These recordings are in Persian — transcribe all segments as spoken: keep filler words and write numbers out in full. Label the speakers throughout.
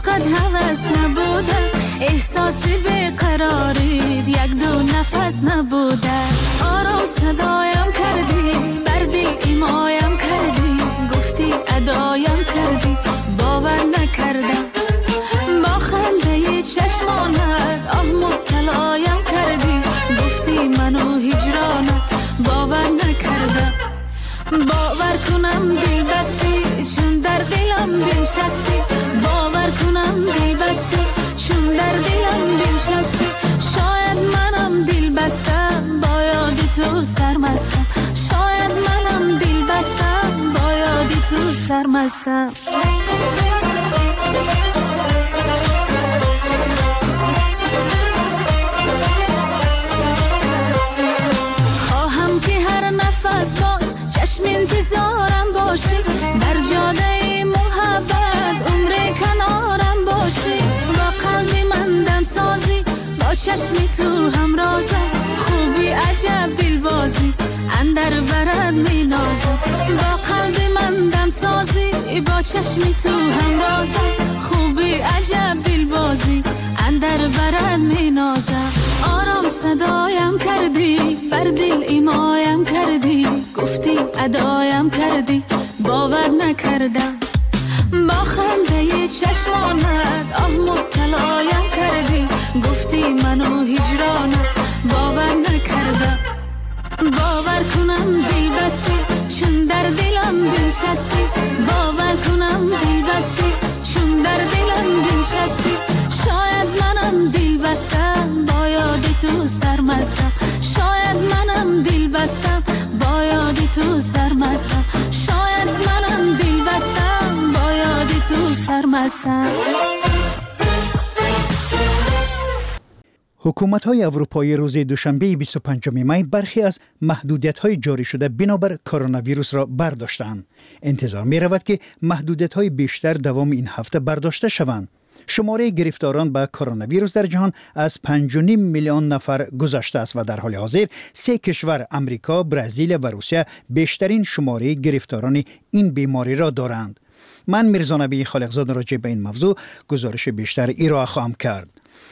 Speaker 1: عشقت هوس نبوده احساسی بیقراری یک دو نفس نبوده آرام صدایم کردی بر دل ایمایم کردی گفتی ادایم کردی باور نکردم با خنده چشمانت آه مبتلایم کردی گفتی منو هجرانت باور نکردم باور کنم دل بستی چون در دلم بنشستی باور کنم دل بستی چون در دلم بنشستی شاید منم دل بستم با یاد تو سرمستم شاید منم دل بستم با یاد تو سرمستم خواهم که هر نفس باز چشم انتظارم باشی در جاده محبت عمر کنارم باشی با قلبی من دم سازی با چشمی تو هم رازم خوبی عجب دلبازی اندر برد می نازم با قلبی من دم سازی با چشمی تو هم رازم خوبی عجب دلبازی اندر برد می نازم آرام صدایم کردی بر دل ایمایم کردی گفتی ادایم کردی باور نکردم با خنده چشمانت آه مبتلایم کردی گفتی منو هجرانت باور نکردم باور کنم دل بستی چون در دلم بنشستی باور کنم دل بستی چون در دلم بنشستی شاید منم دل بستم با یاد تو سرمستم شاید منم دل بستم با یاد تو سرمستم شاید منم دل بستم با یاد تو سرمستم
Speaker 2: حکومت‌های اروپایی روز دوشنبه بیست و پنجم می برخی از محدودیت‌های جاری شده بنابر کرونا ویروس را برداشتند. انتظار می‌رود که محدودیت‌های بیشتر دوام این هفته برداشته شوند. شماره گرفتاران به کرونا ویروس در جهان از پنج و نیم میلیون نفر گذشته است و در حال حاضر سه کشور امریکا، برزیل و روسیه بیشترین شماره گرفتاران این بیماری را دارند. من میرزا نبی خالقزاده راجع به این موضوع گزارش بیشتر ارائه خواهم کرد.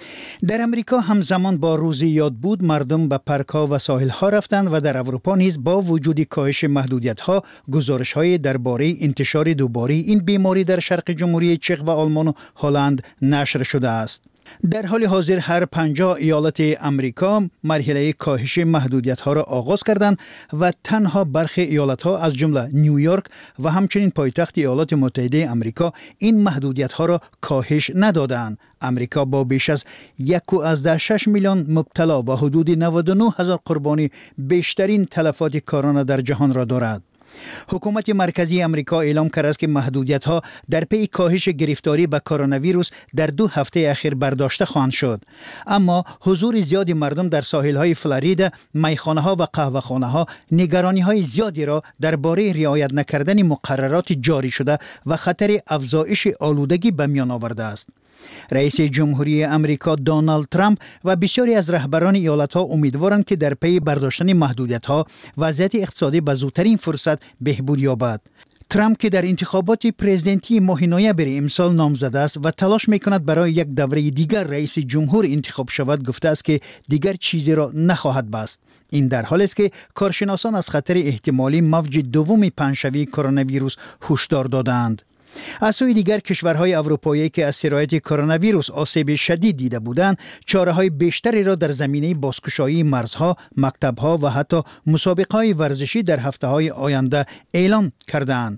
Speaker 2: در امریکا همزمان با روز یاد بود مردم به پارک‌ها و ساحل‌ها رفتند و در اروپا نیز با وجود کاهش محدودیت‌ها گزارش‌های درباره انتشار دوباره این بیماری در شرق جمهوری چک و آلمان و هلند نشر شده است. در حال حاضر هر پنجاه ایالت امریکا مرحله کاهش محدودیت‌ها را آغاز کردند و تنها برخی ایالت‌ها از جمله نیویورک و همچنین پایتخت ایالات متحده امریکا این محدودیت‌ها را کاهش ندادند. امریکا با بیش از یک و شش میلیون مبتلا و حدود نود و نه هزار قربانی بیشترین تلفات کرونا در جهان را دارد. حکومت مرکزی امریکا اعلام کرده است که محدودیت‌ها در پی کاهش گرفتاری به کرونا ویروس در دو هفته اخیر برداشته خواهند شد. اما حضور زیاد مردم در ساحل‌های فلوریدا، میخانه‌ها و قهوه‌خانه‌ها نگرانی‌های زیادی را درباره رعایت نکردن مقررات جاری شده و خطر افزایش آلودگی به میان آورده است. رئیس جمهوری امریکا دونالد ترامپ و بسیاری از رهبران ایالت‌ها امیدوارند که در پی برداشتن محدودیت‌ها وضعیت اقتصادی به زودترین فرصت بهبود یابد. ترامپ که در انتخابات پرزیدنتی ماه نوامبر امسال نامزد است و تلاش می‌کند برای یک دوره دیگر رئیس جمهور انتخاب شود گفته است که دیگر چیزی را نخواهد بست. این در حالی است که کارشناسان از خطر احتمالی موج دوم پنجشنبه کرونا ویروس هشدار دادند. از سوی دیگر کشورهای اروپایی که از سرایت کرونا ویروس آسیب شدید دیده بودند چاره‌های بیشتری را در زمینه بازگشایی مرزها، مکتب‌ها و حتی مسابقه‌های ورزشی در هفته‌های آینده اعلام کردند.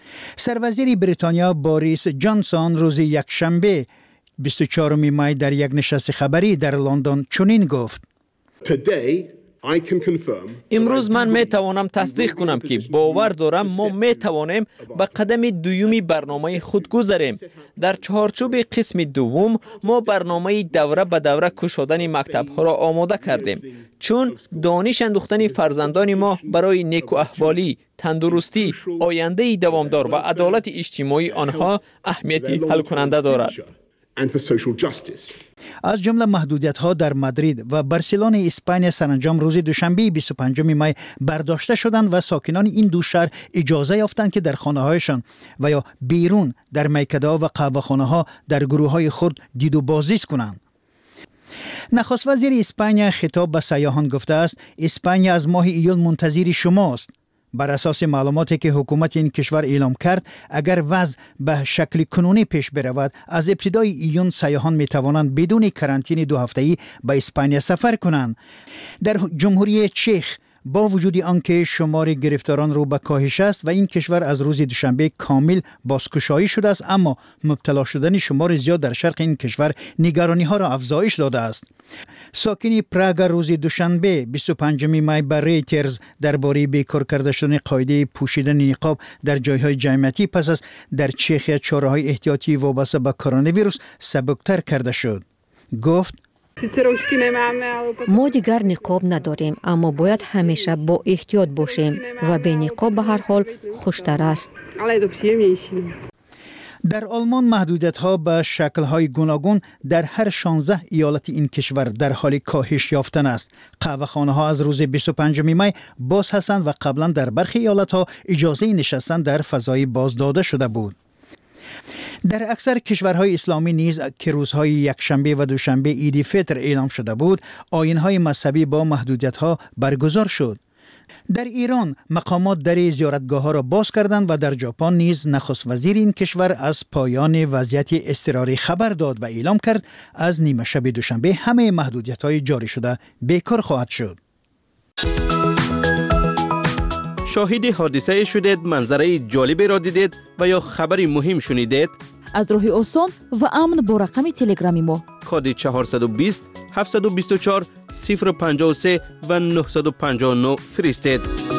Speaker 2: سروزیر بریتانیا بوریس جانسون روز یکشنبه بیست و چهارم می در یک نشست خبری در لندن چنین گفت:
Speaker 3: امروز من می توانم تصدیق کنم که باور دارم ما می توانیم به قدم دومی برنامه خود گذاریم. در چهارچوب قسم دوم ما برنامه دوره به دوره گشادن مکتب ها را آماده کردیم، چون دانش اندوختن فرزندان ما برای نیک و احوالی، تندرستی، آینده دوامدار و عدالت اجتماعی آنها اهمیت حل کننده دارد.
Speaker 2: از جمله محدودیت‌ها در مادرید و بارسلون اسپانیا سرانجام روز دوشنبه بیست و پنجم می برداشته شدند و ساکنان این دو شهر اجازه یافتند که در خانه‌هایشان و یا بیرون در میکده‌ها و قهوه‌خانه‌ها در گروه‌های خود دید و بازدید کنند. نخست وزیر اسپانیا خطاب به سیاحان گفته است اسپانیا از ماه ایول منتظر شماست. بر اساس معلوماتی که حکومت این کشور اعلام کرد، اگر وضع به شکل کنونی پیش برود، از ابتدای ایون سیاحان می توانند بدون کرانتین دو هفته‌ای به اسپانیا سفر کنند. در جمهوری چک با وجود آنکه شمار گرفتاران رو به کاهش است و این کشور از روز دوشنبه کامل بازگشایی شده است، اما مبتلا شدن شمار زیاد در شرق این کشور نگرانی ها را افزایش داده است. ساکنی پراگ روز دوشنبه بیست و پنجم می بر ریترز درباره بیکار کرده شدن قاعده پوشیدن نقاب در جایهای جمعیتی پس از در چخیا چاره‌های احتیاطی وابسته به کرونا ویروس سبکتر کرده شد. گفت
Speaker 4: ما دیگر نقاب نداریم، اما باید همیشه با احتیاط باشیم و به نقاب به هر حال خوشتر است.
Speaker 2: در آلمان محدودیت‌ها به شکل‌های گوناگون در هر شانزده ایالت این کشور در حال کاهش یافتن است. قهوه‌خانه‌ها از روز بیست و پنجم می باز هستند و قبلا در برخی ایالت‌ها اجازه نشستن در فضای باز داده شده بود. در اکثر کشورهای اسلامی نیز که روزهای یکشنبه و دوشنبه عید فطر اعلام شده بود، آیین‌های مذهبی با محدودیت‌ها برگزار شد. در ایران مقامات در زیارتگاه‌ها را باز کردند و در ژاپن نیز نخست وزیر این کشور از پایان وضعیت اضطراری خبر داد و اعلام کرد از نیمه شب دوشنبه همه محدودیت‌های جاری شده بیکار خواهد شد.
Speaker 5: شاهد حادثه شدید، منظره جالبی را دیدید و یا خبری مهم شنیدید؟
Speaker 6: از راه آسان و امن با رقم تلگرامی ما
Speaker 5: کد چهارصد و بیست هفتصد و بیست و چهار صفر پنجاه و سه و نهصد و پنجاه و نه فرستید.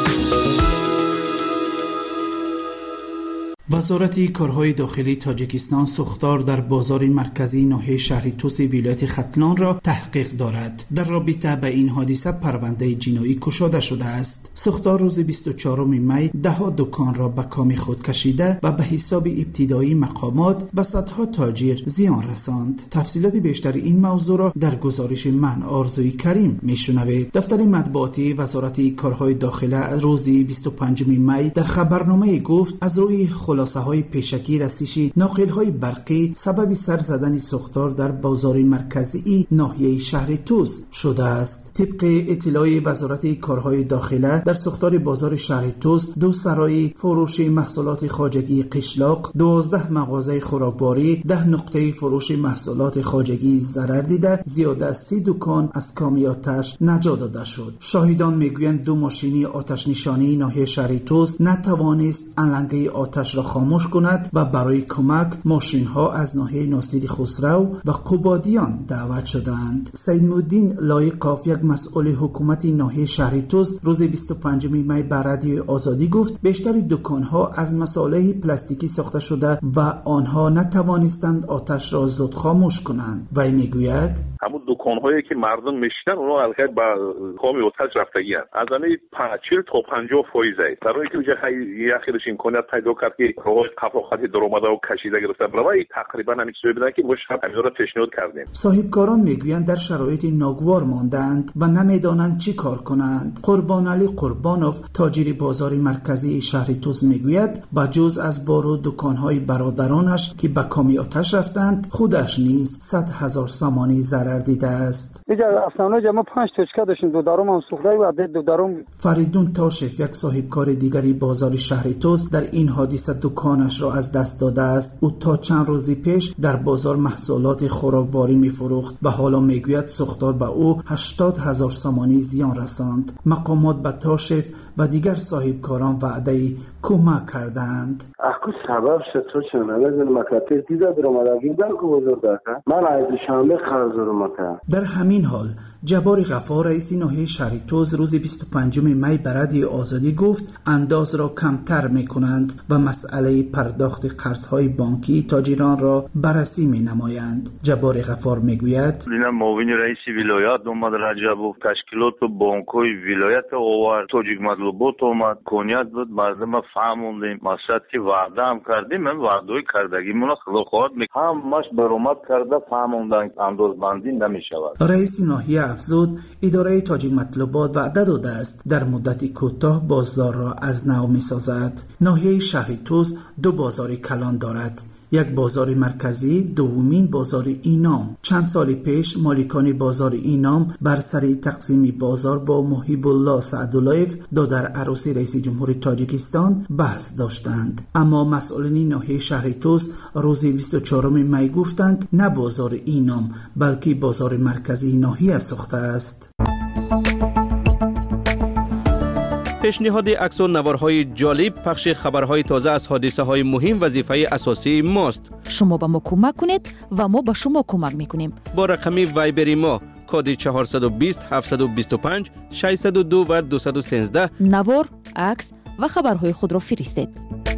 Speaker 7: وزارت کارهای داخلی تاجیکستان سوختار در بازار مرکزی ناحیه شهر توس ولایت ختلان را تحقیق دارد. در رابطه به این حادثه پرونده جنایی گشوده شده است. سوختار روز بیست و چهارم می ده دکان را به کام خود کشیده و به حساب ابتدایی مقامات و صدها تاجر زیان رساند. تفصیلات بیشتر این موضوع را در گزارش من آرزوی کریم میشنوید. دفتر مطبوعاتی وزارت کارهای داخلی روز بیست و پنجم می در خبرنامه گفت از روی خلاصه های پیشکی رسیش ناقل های برقی سبب سر زدن سوختار در بازار مرکزی ناحیه شهر توس شده است. طبق اطلاع وزارت کارهای داخلی در سوختار بازار شهر توس دو سرای فروش محصولات خواجگی قشلاق، دوازده مغازه خوراکواری، ده نقطه فروش محصولات خواجگی ضرر دیده، زیاده از سی دکان از کام آتش نجات داده شد. شاهدان میگویند دو ماشینی آتش نشانی ناحیه شهر توس نتوانست انلنگه آتش را خاموش کند و برای کمک ماشین ها از ناحیه ناصر خسرو و قبادیان دعوت شدند. سیدالدین لایقاف یک مسئول حکومت ناحیه شهر توس روز بیست و پنجم می بر رادیو آزادی گفت بیشتر دکان ها از مصالح پلاستیکی ساخته شده و آنها نتوانستند آتش را زود خاموش کنند. وی میگوید
Speaker 8: همون دکان‌هایی که مردم میشتن اونا البته با کام آتش رفتگیان از آن چهل تا پنجاه فایز است. در حالی که یه اخیرش امکانیت پیدا کرد که روی قفاقت درآمده و کشیده گرفتن برای تقریبا همین چیزی بدن که ما شب همین را پیشنهاد کردیم.
Speaker 7: صاحبکاران میگویند در شرایط ناگوار ماندند و نمیدانند چی کار کنند. قربان علی قربانوف تاجر بازار مرکزی شهر توس میگوید با جز از بارو دکان‌های برادرانش که به کام آتش رفتند خودش نیز صد هزار سامانی ضرر دیده است.
Speaker 9: اینجا اصلا ما پنج توچکا داشتیم، دو درم هم سوخته و دو درم.
Speaker 7: فریدون تاشف یک صاحبکار دیگری بازار شهر توس در این حادثه دکانش را از دست داده است. او تا چند روزی پیش در بازار محصولات خوراکواری می‌فروخت و حالا میگوید سوختار به او هشتاد هزار سامانی زیان رساند. مقامات به تاشف و دیگر صاحبکاران وعده کمک کردند.
Speaker 10: اخو سبب شد چون نمیدونم مکاتب دیده درآمدگی بانک بزرگ داشت. من از شنبه قرض دارم.
Speaker 7: در همین حال جبار غفار رئیس ناحیه شهر توس روز بیست و پنجم می بر رادیو آزادی گفت انداز را کمتر میکنند و مسئله پرداخت قرضهای بانکی تاجران را بررسی مینمایند. جبار غفار میگوید
Speaker 11: اینا معاون رئیس ولایت محمد رجبوف تشکیلات بانک‌های ولایت آورد، تاجیک مطلوبات اومد، کنیت بود، مردم فهموندیم مقصد که وعده هم کردیم من وعده‌ای کردگیمون رو خلافات میکنیم همش برآمد کرده فهموندن اندازه‌بندی نمیشود.
Speaker 7: رئیس ناحیه افزود اداره تاجیک مطلوبات وعده داده است در مدت کوتاه بازار را از نو میسازد. ناحیه شهر توس دو بازار کلان دارد، یک بازار مرکزی، دومین بازار اینام. چند سال پیش مالکان بازار اینام بر سر تقسیم بازار با محیب الله سعداللهیف دادر عروسی رئیس جمهور تاجیکستان بحث داشتند، اما مسئولین ناحیه شهر توس روز بیست و چهارم می گفتند نه بازار اینام بلکه بازار مرکزی ناحیه ساخته است.
Speaker 5: پیشنهاد عکس و نوارهای جالب، پخش خبرهای تازه از حادثه های مهم وظیفه اساسی ماست.
Speaker 6: شما به ما کمک کنید و ما به شما کمک میکنیم.
Speaker 5: با رقم وایبری ما کد چهارصد و بیست هفتصد و بیست و پنج ششصد و دو و دویست و سیزده
Speaker 6: نوار، عکس و خبرهای خود را فرستید.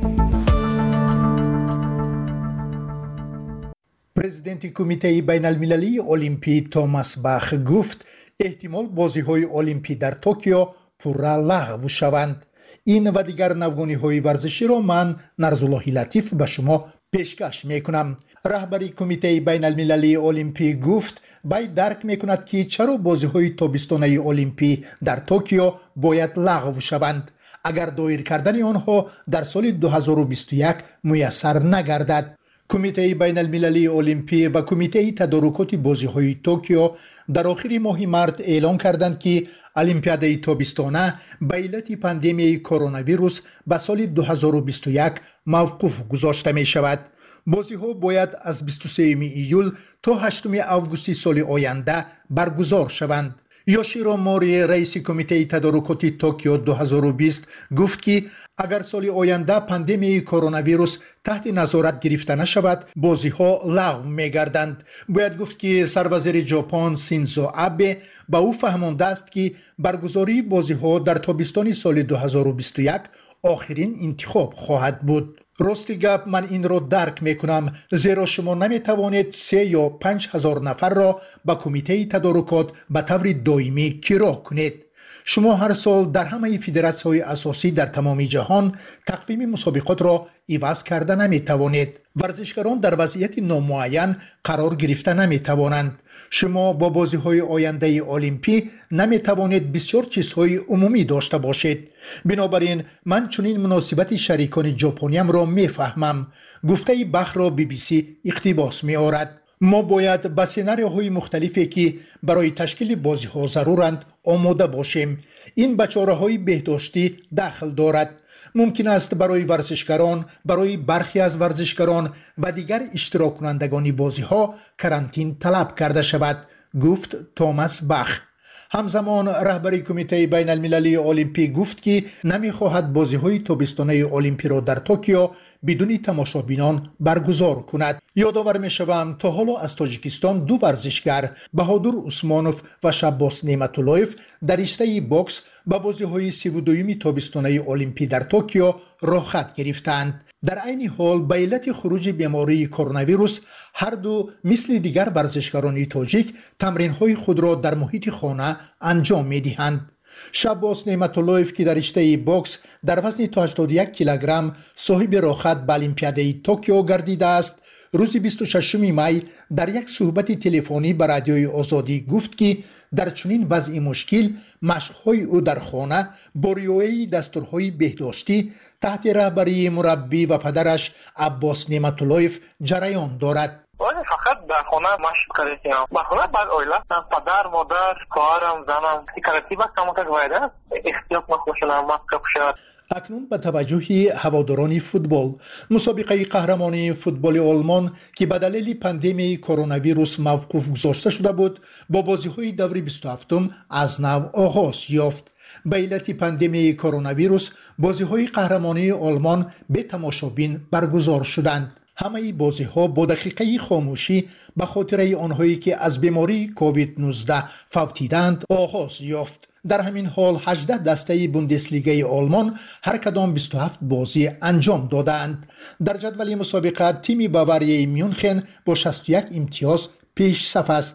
Speaker 2: پرزیدنت کمیته بین المللی المپی توماس باخ گفت احتمال بازی های المپی در توکیو پورا لغو شوند. این و دیگر نوگانی های ورزشی را من نرزالله لطیف به شما پیشکش میکنم. رهبری کمیته بین المللی المپی گفت وی درک میکند که چرا بازی های تابستانه المپی در توکیو باید لغو شوند اگر دایر کردن آنها در سال دو هزار و بیست و یک میسر نگردد. کمیته بین المللی المپی و کمیته تدارکات بازی های توکیو در آخر ماه مارس اعلام کردند که المپیاد تابستانه به علت پاندمی کرونا ویروس به سال دو هزار و بیست و یک موقوف گذاشته می شود. بازی ها باید از بیست و سوم ایول تا هشتم آگوست سال آینده برگزار شوند. یوشیرو موری رئیس کمیته تدارکات توکیو دو هزار و بیست گفت که اگر سال آینده پاندمی کرونا ویروس تحت نظارت گرفته نشود بازی ها لغو می گردند. باید گفت که سروزیر ژاپن شینزو آبه با او فهمانده است که برگزاری بازی ها در تابستان سال دو هزار و بیست و یک آخرین انتخاب خواهد بود. راستی گپ من این را درک میکنم، زیرا شما نمیتوانید سه یا پنج هزار نفر را به کمیته تدارکات به طور دائمی کیرا کنید. شما هر سال در همه فدراسیون های اساسی در تمام جهان تقویم مسابقات را عوض کرده نمی توانید. ورزشکاران در وضعیت نامعین قرار گرفته نمی توانند. شما با بازی های آینده المپی نمی توانید بسیار چیزهای عمومی داشته باشید. بنابراین من چنین مناسبت شریکان ژاپنیم را می فهمم. گفته بخ را بی بی سی اقتباس می آورد. ما باید با سناریوهای مختلفی که برای تشکیل بازی ها ضرورند آماده باشیم. این به چاره‌های بهداشتی داخل دارد. ممکن است برای ورزشکاران، برای برخی از ورزشکاران و دیگر اشتراک کنندگان بازی ها کرانتین طلب کرده شود، گفت توماس باخ. همزمان رهبری کمیته بین المللی المپی گفت که نمیخواهد بازی های تابستانه المپی را در توکیو بدون تماشابینان برگزار کند. یادآور می شوم تا حالا از تاجیکستان دو ورزشگر بهادر عثمانوف و شباس نعمتاللهیف در رشته باکس به بازی های سی و دوم تابستانه المپی در توکیو راه خط گرفتند. در عین حال به علت خروج بیماری کرونا ویروس هر دو مثل دیگر ورزشکاران تاجیک تمرین های خود را در محیط خانه انجام می دهند. شباس نعمتاللهیف که در رشته باکس در وزن تا هشتاد و یک کیلوگرم صاحب راحت به المپیاد توکیو گردیده است، روز بیست و ششم می در یک صحبت تلفنی به رادیوی آزادی گفت که در چنین وضع مشکل مشق‌های او در خانه با رعایت دستورهای بهداشتی تحت رهبری مربی و پدرش عباس نعمتاللهیف جریان دارد.
Speaker 12: ولی فقط در خانه مشق کردیم. در خانه بعد اویلا پدر، مادر، خواهرم، زنم کارتی با کمک وایده احتیاط نخوشن ماسک پوشید.
Speaker 2: اکنون به توجه هواداران فوتبال، مسابقه قهرمانی فوتبال آلمان که به دلیل پاندمی کرونا ویروس موقوف گذاشته شده بود با بازی‌های دور بیست و هفتم از نو آغاز یافت. به علت پاندمی کرونا ویروس بازی‌های قهرمانی آلمان به تماشابین برگزار شدند. همه بازی ها با دقیقه خاموشی به خاطر آنهایی که از بیماری کووید نوزده فوتیدند آغاز یافت. در همین حال هجده دسته بوندسلیگای آلمان هر کدام بیست و هفت بازی انجام دادند. در جدول مسابقه تیم باوریای میونخن با شصت و یک امتیاز پیش صف است.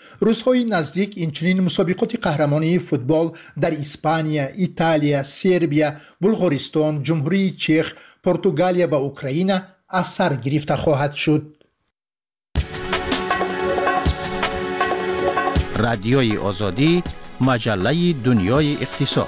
Speaker 13: روزهای نزدیک این چنین مسابقات قهرمانی فوتبال در اسپانیا، ایتالیا، سربیا، بلغارستان، جمهوری چک، پرتغالیا و اوکراین از سر گرفته خواهد شد.
Speaker 14: رادیوی آزادی، مجله دنیای اقتصاد.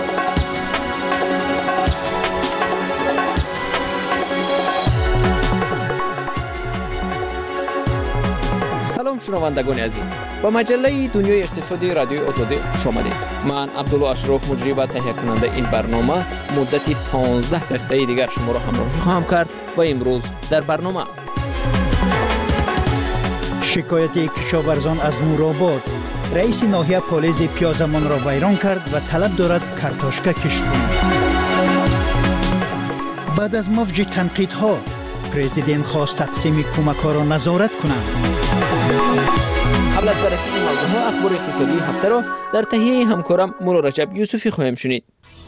Speaker 3: سلام شنوندگان عزیز، با مجله دنیای اقتصادی رادیوی آزادی خوش آمدید. من عبدالله اشرف مجری و تهیه کننده این برنامه مدتی پانزده دقیقه دیگر شما را همراهی خواهم کرد و امروز در برنامه
Speaker 2: شکایت کشاورزان از نورآباد. رئیس ناحیه پالیز پیازمان را ویران کرد و طلب دارد کارتاشکا کشت کند. بعد از موج تنقیدها پرزیدنت خواست تقسیم کمک‌ها را نظارت کنند.
Speaker 3: قبل از بررسی این موضوعات اخبار اقتصادی هفته را در تهیه همکارم مولا رجب یوسفی خواهیم شنید.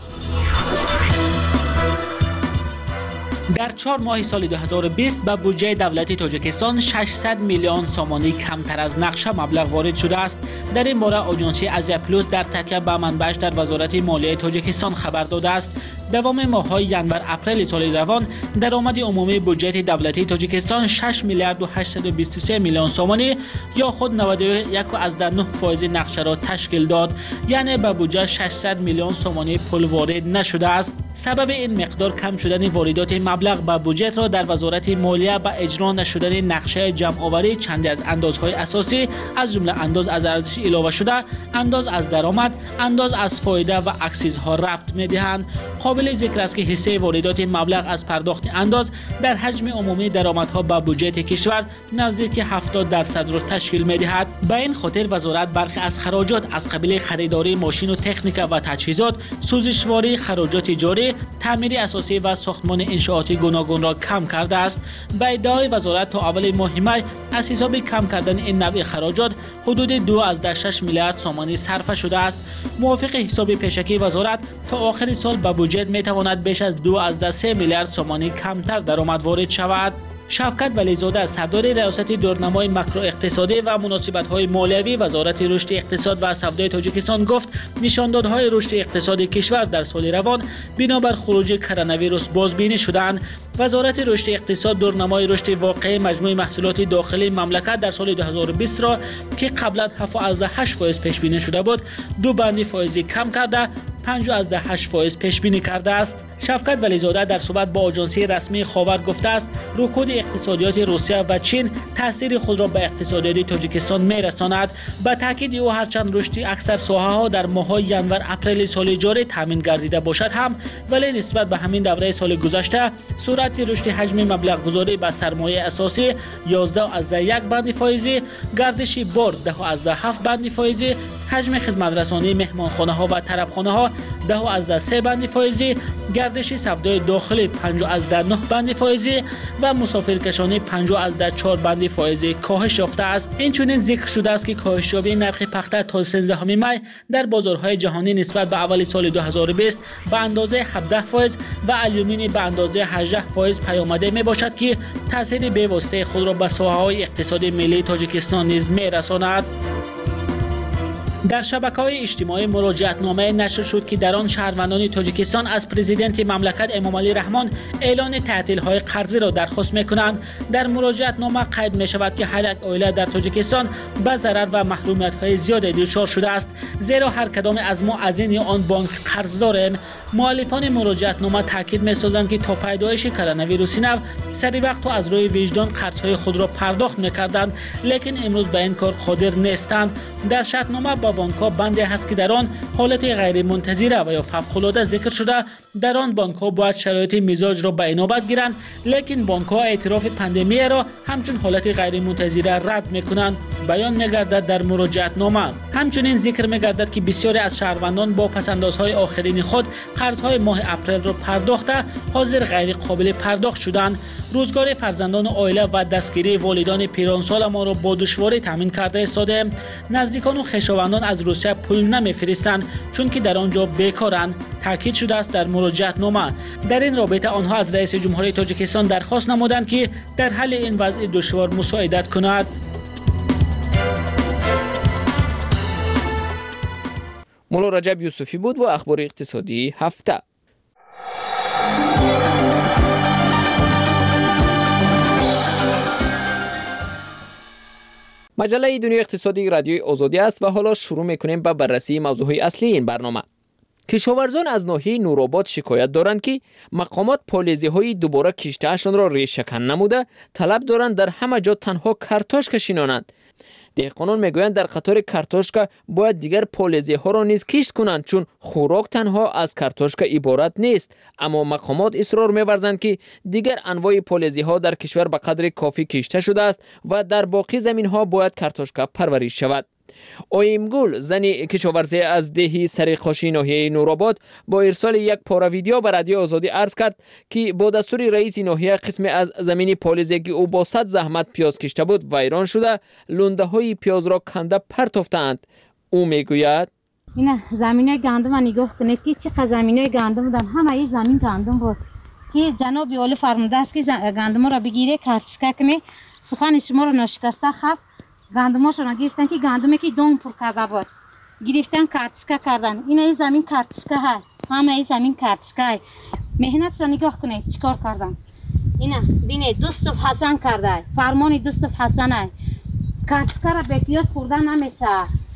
Speaker 15: در چهار ماه سال دو هزار و بیست به بودجه دولت تاجیکستان ششصد میلیون سومانی کمتر از نقشه مبلغ وارد شده است. در این باره آژانس آسیا پلوس در تکیه به منبعش در وزارت مالیه تاجیکستان خبر داده است. دوام ماه‌های ینور اپریل سال روان درآمد عمومی بودجه دولتی تاجیکستان شش میلیارد و هشتصد و بیست و سه میلیون سومانی یا خود نود و یک و نه فاصله نه نقشه را تشکیل داد. یعنی به بودجه ششصد میلیون سومانی پول وارد نشده است. سبب این مقدار کم شدن واردات مبلغ به بودجه را در وزارت مالیه به اجرا نشدن نقشه جمع‌آوری چندی از اندازهای اساسی از جمله انداز از ارزش اضافه شده، انداز از درآمد، انداز از فایده و اکسیزها ربط می‌دهند. قابل ذکر است که حصه واردات مبلغ از پرداخت انداز در حجم عمومی درآمدها به بودجه کشور نزدیک هفتاد درصد را تشکیل می‌دهد. به این خاطر وزارت برخی از خراجات از قبیل خریداری ماشین و تکنیک و تجهیزات، سوزشواری، خراجات جاری، تعمیر اساسی و ساختمان انشاءاتی گوناگون را کم کرده است. به ادعای وزارت تا اول ماه می از حساب کم کردن این نوع خراجات حدود دو از شش میلیارد سومانی صرف شده است. موافق حساب پیشکی وزارت تا آخر سال به بودجه میتواند بیش از دو از سه میلیارد سومانی کمتر درآمد وارد شود. شفقت ولیزاده سردار ریاست دورنمای ماکرو اقتصادی و مناسبت‌های مالیوی وزارت رشد اقتصاد و سودای تاجیکستان گفت نشاندادهای رشد اقتصادی کشور در سال روان بنابر خروج کرونا ویروس بازبینی شدند. وزارت رشد اقتصاد دورنمای رشد واقعی مجموع محصولات داخلی مملکت در سال دو هزار و بیست را که قبلا هفت از هشت فاصله پیش بینی شده بود دو بند فائزی کم کرده پنج از هشت فاصله پیش بینی کرده است. شفقت ولیزاده در صحبت با آژانس رسمی خاور گفته است رکود اقتصادیات روسیه و چین تاثیر خود را به اقتصادیات تاجیکستان میرساند. به تاکید او هرچند رشد اکثر ساحه‌ها در ماه‌های ینور اپریل سال جاری تامین گردیده باشد هم ولی نسبت به همین دوره سال گذشته سرعت رشد حجم مبلغ گذاری به سرمایه اساسی یازده از یک بند فائزی، گردش بار ده از هفت بند فائزی، حجم خدمت رسانی مهمانخانه‌ها و طربخانه‌ها ده از سه بند فائزی، گردش سودای داخلی پنج از نه بند فائزی و مسافرکشانی پنج از چهار بند فائزی کاهش یافته است. این چنین ذکر شده است که کاهش یابی نرخ پخته تا سیزدهم می در بازارهای جهانی نسبت به اول سال دو هزار و بیست به اندازه هفده فاصله و آلومینی به اندازه هجده فاصله پیامده می باشد که تاثیر بی‌واسطه خود را به ساحه‌های اقتصادی ملی تاجیکستان نیز می‌رساند. در شبکه‌های اجتماعی مراجعتنامه نشر شد که در آن شهروندان تاجیکستان از پرزیدنت مملکت امامعلی رحمان اعلان تعطیل‌های قرضی را درخواست می‌کنند. در مراجعتنامه قید می‌شود که هر یک عائله در تاجیکستان به ضرر و محرومیت‌های زیادی دچار شده است، زیرا هر کدام از ما از این آن بانک قرض داریم. مؤلفان مراجعتنامه تاکید می‌سازند که تا پیدایش کرونا ویروس نو سری وقت از روی وجدان قرض‌های خود را پرداخت می‌کردند، لیکن امروز به این کار قادر نیستند. در شرطنامه با بانک‌ها بندی هست که در آن حالت غیر منتظره و یا فوق‌العاده ذکر شده در آن بانک‌ها باید شرایط مزاج را به عنایت گیرند، لیکن بانک‌ها اعتراف پاندمی را همچون حالت غیر منتظره رد می‌کنند. بیان می‌گردد در مراجعتنامه. همچنین ذکر می‌گردد که بسیاری از شهروندان با پس‌اندازهای آخرین خود قرض‌های ماه اپریل را پرداخته حاضر غیر قابل پرداخت شدند. روزگار فرزندان عائله و دستگیری والدان پیرانسال ما را با دشواری تامین کرده ایستاده. نزدیکان و خویشاوندان از روسیه پول نمی‌فرستند چون که در آنجا بیکارند، تاکید شده است در مراجعتنامه. در این رابطه آنها از رئیس جمهوری تاجیکستان درخواست نمودند که در حل این وضع دشوار مساعدت کند.
Speaker 3: مولا رجب یوسفی بود با اخبار اقتصادی هفته. مجله دنیای اقتصادی رادیوی آزادی است و حالا شروع میکنیم با بررسی موضوعهای اصلی این برنامه. کشاورزان از ناحیه نورآباد شکایت دارند که مقامات پالیزی‌های دوباره کشته‌شان را ریشه‌کن نموده طلب دارند در همه جا تنها کارتوش کشینانند. دهقانان میگویند در قطار کارتوشکا باید دیگر پالیزی ها را نیز کشت کنند چون خوراک تنها از کارتوشکا عبارت نیست، اما مقامات اصرار می‌ورزند که دیگر انواع پالیزی ها در کشور به قدر کافی کشته شده است و در باقی زمین ها باید کارتوشکا پرورش شود. اویمگل زنی کشاورزی از دهی سریخاشی ناحیه نورآباد با ارسال یک پاره ویدیو به رادیو آزادی عرض کرد که با دستور رئیس ناحیه قسم از زمین پالیزی که او با صد زحمت پیاز کشته بود ویران شده لونده های پیاز را کنده پرتافتند. او میگوید
Speaker 16: اینا زمینای گندم نگاه کنید که چقدر زمینای گندم بودن، همه این زمین گندم بود که جناب اولی فرموده است که گندم را بگیره کارتشکا کنه. سخن شما را ناشکسته خب گندماشون گرفتن که گندمی که دون پر کرده بود گرفتن کارتشکا کردن. این این زمین کارتشکا های، همه این زمین کارتشکا های. مهنت را نگاه کنید چیکار کردن. اینا بینه دوستوف حسن کرده، فرمان دوستوف حسن های. کارتشکا را به پیاز خوردن نمیشه.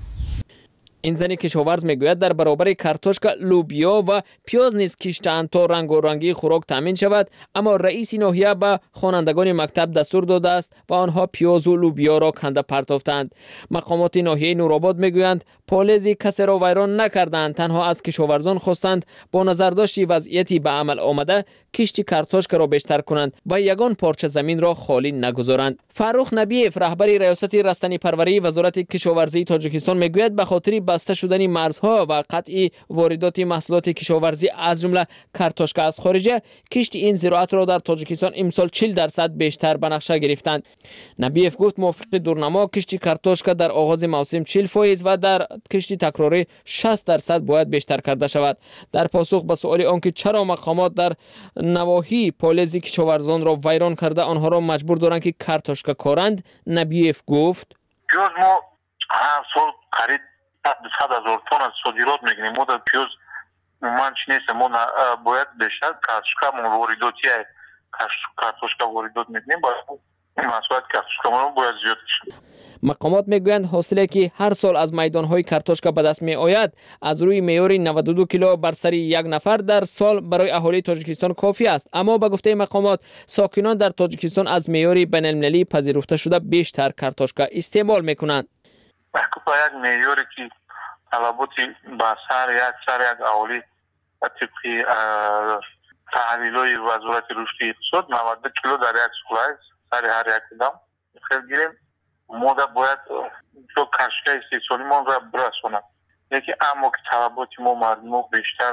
Speaker 3: این زنی کشاورز میگوید در برابر کارتوشکا لوبیا و پیاز نیز کشته‌اند تا رنگ و رنگی خوراک تامین شود، اما رئیس ناحیه به خوانندگان مکتب دستور داده است و آنها پیاز و لوبیا را کنده پرتافتند. مقامات ناحیه نورآباد میگویند پالیزی کسی را ویران نکردند، تنها از کشاورزان خواستند با نظرداشت وضعیتی به عمل آمده کشت کارتوشکا را بیشتر کنند و یگان پارچه زمین را خالی نگذارند. فرخ نبیف رهبر ریاست رستنی پروری وزارت کشاورزی تاجیکستان میگوید به خاطر بسته شدن مرزها و قطع واردات محصولات کشاورزی از جمله کارتوشکا از خارج، کشت این زراعت را در تاجیکستان امسال چهل درصد بیشتر به نقشه گرفتند. نبیف گفت موافق دورنما کشت کارتوشکا در آغاز موسم چهل فایز و در کشت تکراری شصت درصد باید بیشتر کرده شود. در پاسخ به سؤال آنکه چرا مقامات در نواحی پالیزی کشاورزان را ویران کرده آنها را مجبور دارند که کارتوشکا کارند، نبیف گفت
Speaker 12: پیاز ما هر سال قریب صد هزار تن از صادرات میگیریم. ما در پیاز من چی نیست، ما باید بیشتر کارتوشکا ما وارداتی کارتوشکا واردات میکنیم، باید محصولات کارتوشکا ما باید زیاد بشه.
Speaker 3: مقامات میگویند حاصلی که هر سال از میدانهای کارتوشکا به دست می آید از روی معیار نود و دو کیلو بر سر یک نفر در سال برای اهالی تاجیکستان کافی است، اما به گفته مقامات ساکنان در تاجیکستان از معیار بین المللی پذیرفته شده بیشتر کارتوشکا استعمال میکنند.
Speaker 12: با یک معیاری که طلباتی به سر یک سر یک اهالی طبقی تحلیل‌های وزارت رشد اقتصاد نود کیلو در یک سال است سر هر یک آدم خیلی گیریم. ما باید تو کارتوشکا استحصالی ما را برسونم، یکی اما که طلبات ما مردم بیشتر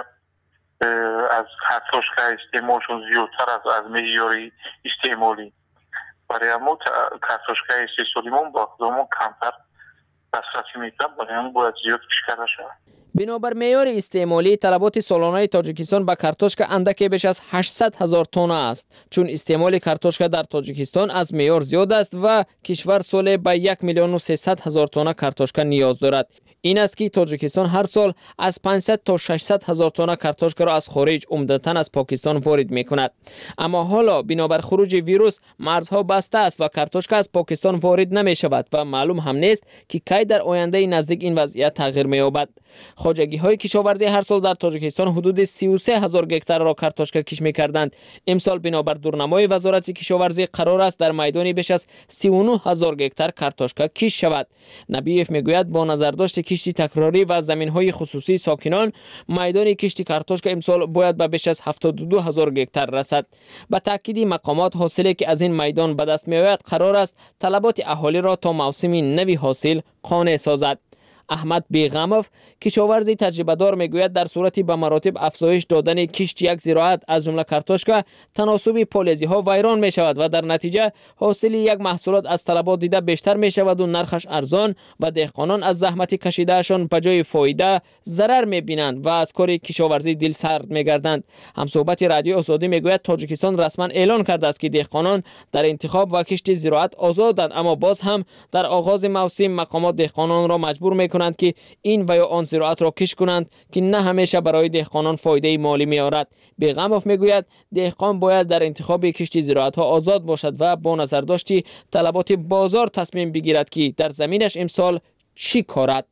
Speaker 12: از کارتوشکا استعمالشون زیادتر از از معیاری استعمالی، برای ما کارتوشکا استحصالی ما با خودمون کمتر دسترسی میکنه، برای ما باید زیاد کرده شود.
Speaker 3: بنابر معیار استعمالی طلبات سالانه تاجیکستان به کارتوشکا اندکی بیش از هشتصد هزار تن است، چون استعمال کارتوشکا در تاجیکستان از معیار زیاد است و کشور سال به یک میلیون و سیصد هزار تن کارتوشکا نیاز دارد. این است که تاجیکستان هر سال از پانصد تا ششصد هزار تن کارتوشکا را از خارج عمدتاً از پاکستان وارد میکند. اما حالا بنابر خروج ویروس مرزها بسته است و کارتوشکا از پاکستان وارد نمی شود و معلوم هم نیست که کی در آینده نزدیک این وضعیت تغییر می‌یابد. خواجگی های کشاورزی هر سال در تاجیکستان حدود سی و سه هزار گکتار را کارتوشکا کش می‌کردند. امسال بنابر دورنمای وزارت کشاورزی قرار است در میدانی بیش از سی و نه هزار گکتار کارتوشکا کش شود. نبیف میگوید با نظرداشت کشتی تکراری و زمین‌های خصوصی ساکنان میدان کشتی کارتوشکا امسال باید به بیش از هفتاد و دو هزار گکتار رسد. به تاکید مقامات حاصلی که از این میدان به دست می‌آید قرار است طلبات اهالی را تا موسم نوی حاصل قانع سازد. احمد بیغموف کشاورزی تجربه دار میگوید در صورتی به مراتب افزایش دادن کشت یک زراعت از جمله کارتوشکا تناسب پالیزی ها ویران می شود و در نتیجه حاصل یک محصولات از طلبات دیده بیشتر می شود و نرخش ارزان و دهقانان از زحمت کشیدهشان به جای فایده ضرر می بینند و از کار کشاورزی دل سرد می گردند. همصحبت رادیو آزادی میگوید تاجیکستان رسما اعلان کرده است که دهقانان در انتخاب و کشت زراعت آزادند، اما باز هم در آغاز موسم مقامات دهقانان را مجبور می کنند که این و یا آن زراعت را کش کنند که نه همیشه برای دهقانان فایده مالی می آورد. بیغموف می گوید دهقان باید در انتخاب کشت زراعت ها آزاد باشد و با نظر داشتی طلبات بازار تصمیم بگیرد که در زمینش امسال چی کارد.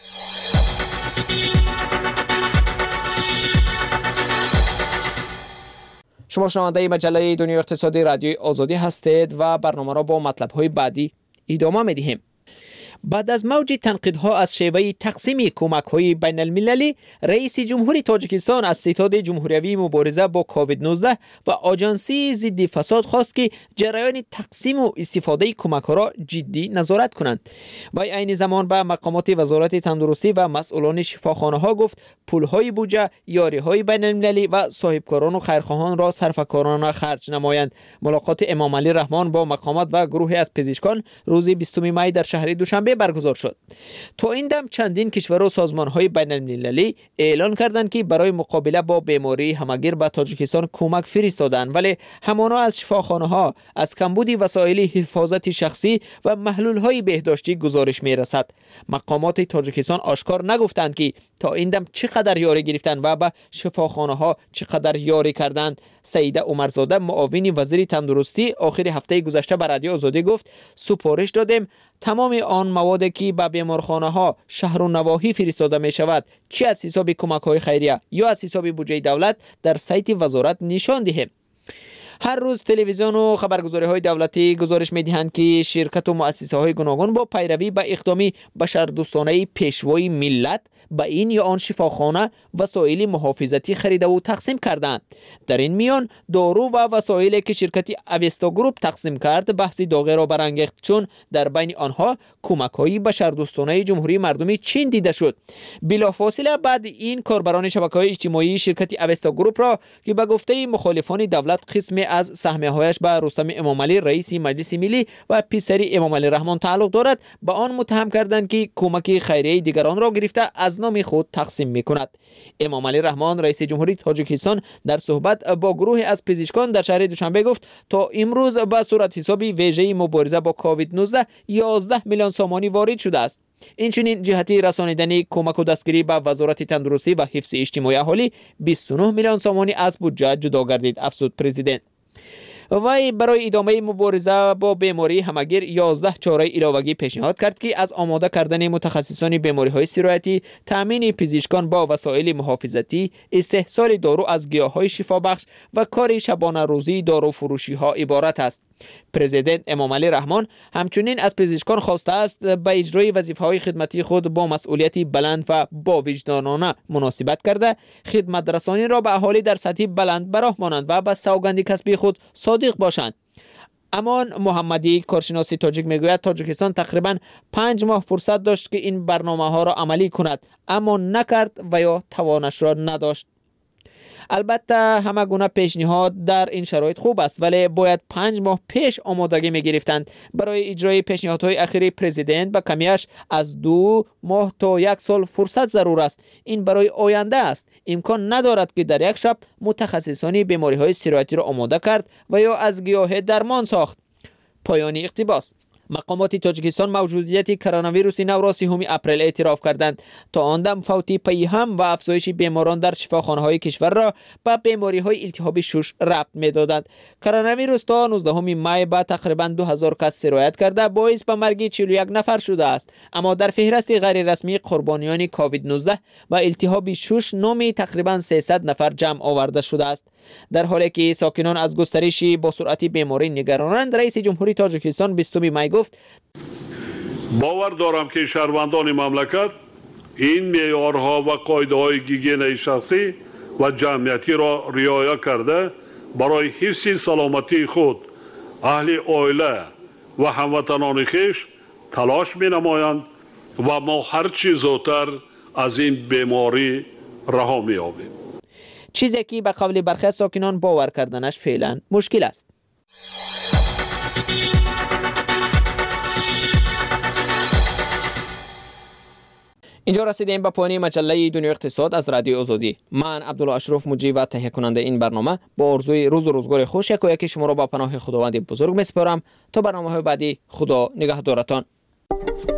Speaker 3: شما شنونده مجله دنیای اقتصادی رادیوی آزادی هستید و برنامه را با مطلب‌های بعدی ادامه می‌دهیم. بعد از موج تنقیدها از شیوه تقسیم کمک‌های بین المللی، رئیس جمهوری تاجیکستان از ستاد جمهوری مبارزه با کووید نوزده و آژانسی ضد فساد خواست که جریان تقسیم و استفاده کمک‌ها را جدی نظارت کنند. و عین زمان به مقامات وزارت تندرستی و مسئولان شفاخانه‌ها گفت پول‌های بودجه، یاری‌های بین المللی و صاحبکاران و خیرخواهان را صرفه‌کارانه خرج نمایند. ملاقات امام علی رحمان با مقامات و گروهی از پزشکان روز بیستم می در شهر دوشنبه برگزار شد. تا این دم چندین کشور و سازمان‌های بین المللی اعلان کردند که برای مقابله با بیماری همگیر به تاجیکستان کمک فرستادند، ولی همانا از شفاخانه‌ها از کمبود وسایل حفاظت شخصی و محلول‌های بهداشتی گزارش می‌رسد. مقامات تاجیکستان آشکار نگفتند که تا این دم چقدر یاری گرفتند و به شفاخانه‌ها چقدر یاری کردند. سعیده عمرزاده معاون وزیر تندرستی آخر هفته گذشته به رادیو آزادی گفت سپارش دادیم تمام آن موادی که به بیمارخانه‌ها شهر و نواحی فرستاده می شود چه از حساب کمک‌های خیریه یا از حساب بودجه دولت در سایت وزارت نشان دهیم. هر روز تلویزیون و خبرگزاری‌های دولتی گزارش می‌دهند که شرکت و مؤسسه‌های گوناگون با پیروی به اقدامی بشردوستانه پیشوای ملت به این یا آن شفاخانه وسایل محافظتی خریده و تقسیم کردند. در این میان دارو و وسایلی که شرکت اوستا گروپ تقسیم کرد بحث داغی را برانگیخت، چون در بین آنها کمک‌های بشردوستانه جمهوری مردمی چین دیده شد. بلافاصله بعد این کاربران شبکه‌های اجتماعی شرکت اوستا گروپ را که به گفته مخالفان دولت قسم از سهمیه‌هایش به رستم امام علی رئیس مجلس ملی و پسر امام علی رحمان تعلق دارد به آن متهم کردند که کمک خیریه دیگران را گرفته از نام خود تقسیم می‌کند. امام علی رحمان رئیس جمهوری تاجیکستان در صحبت با گروه از پزشکان در شهر دوشنبه گفت تا امروز به صورت حساب ویژه مبارزه با کووید نوزده یازده میلیون سامانی وارد شده است. اینچنین جهتی رسانیدن کمک و دستگیری به وزارت تندرستی و حفظ اجتماعی اهالی بیست و نه میلیون سامانی از بودجه جدا گردید، افزود پرزیدنت. وی برای ادامه مبارزه با بیماری همگیر یازده چاره علاوگی پیشنهاد کرد که از آماده کردن متخصصان بیماری‌های سرایتی، تامین پزشکان با وسایل محافظتی، استحصال دارو از گیاه‌های شفابخش و کار شبانه روزی دارو فروشی‌ها عبارت است. پرزیدنت امام علی رحمان همچنین از پزشکان خواسته است به اجرای وظیفه‌های خدمتی خود با مسئولیت بلند و با وجدانانه مناسبت کرده خدمت رسانی را به اهالی در سطح بلند براه مانند و به سوگند کسبی خود صادق باشند. امان محمدی کارشناس تاجیک میگوید تاجیکستان تقریبا پنج ماه فرصت داشت که این برنامه ها را عملی کند، اما نکرد و یا توانش را نداشت. البته همه گونه پیشنهاد در این شرایط خوب است، ولی باید پنج ماه پیش آمادگی می گرفتند. برای اجرای پیشنهادهای اخیر پرزیدنت به کمیش از دو ماه تا یک سال فرصت ضرور است. این برای آینده است. امکان ندارد که در یک شب متخصصان بیماری های سرایتی را آماده کرد و یا از گیاه درمان ساخت. پایان اقتباس. مقامات تاجیکستان موجودیت کرونا ویروس نو را سوم اپریل اعتراف کردند. تا آن دم فوتی پیهم و افزایش بیماران در شفاخانه‌های کشور را به بیماری‌های التهاب شش ربط می‌دادند. کرونا ویروس تا نوزدهم می با تقریباً دو هزار کس سرایت کرده باعث به مرگ چهل و یک نفر شده است، اما در فهرست غیر رسمی قربانیان کووید نوزده و التهاب شش نام تقریباً سیصد نفر جمع آورده شده است. در حالی که ساکنان از گسترش با سرعت بیماری نگرانند، رئیس جمهوری تاجیکستان بیستم می گفت
Speaker 17: باور دارم که شهروندان مملکت این معیارها و قاعده‌های گیگینه شخصی و جمعیتی را رعایت کرده برای حفظ سلامتی خود، اهل عائله و هموطنان خویش تلاش می‌نمایند و ما هر چه زودتر از این بیماری رها می‌یابیم.
Speaker 3: چیزی که به قول برخی ساکنان باور کردنش فعلا مشکل است. اینجا رسیدیم به پایان مجله دنیای اقتصاد از رادیو آزادی. من عبدالله اشرف مجری و تهیه کننده این برنامه با آرزوی روز و روزگار خوش یک و یکی شما را با پناه خداوند بزرگ میسپارم. تا برنامه‌های بعدی، خدا نگهدارتان.